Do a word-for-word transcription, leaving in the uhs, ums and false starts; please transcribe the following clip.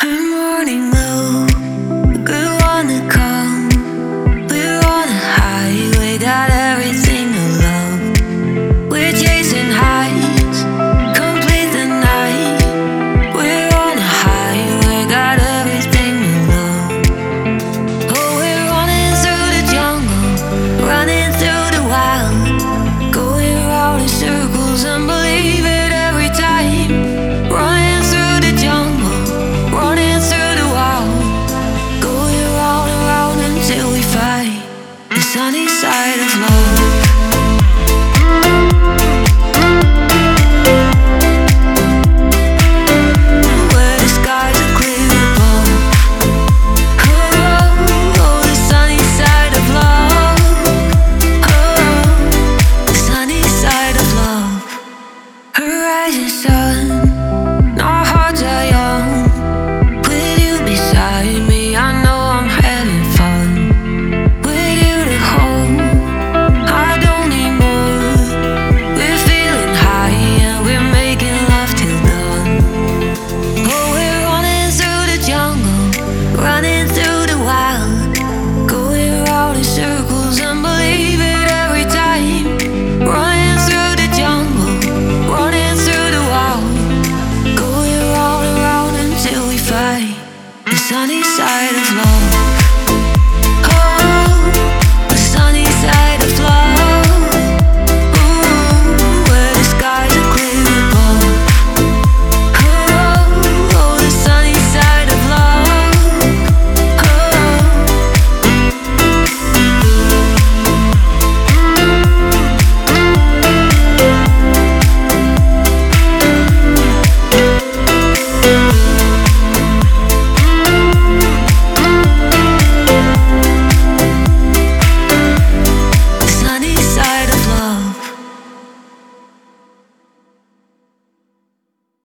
morning low, good one to come. We're on a highway, got everything to love. We're chasing highs, complete the night. We're on a highway, got everything to love. Oh, we're running through the jungle, running through the wild, going round in circles and believe it every time. Running through the jungle, running through the wild, going round and round until we find the sunny side of love. Where the skies are clear above. Oh, oh, the sunny side of love. Oh, the sunny side of love. Horizon sun, our hearts are young. With you beside me, I know I'm having fun. With you to hold, I don't need more. We're feeling high and we're making love till dawn. Oh, we're running through the jungle, running through the wild, going round in circles and believe it every time. Running through the jungle, running through the wild, going round and round until we find the sunny side of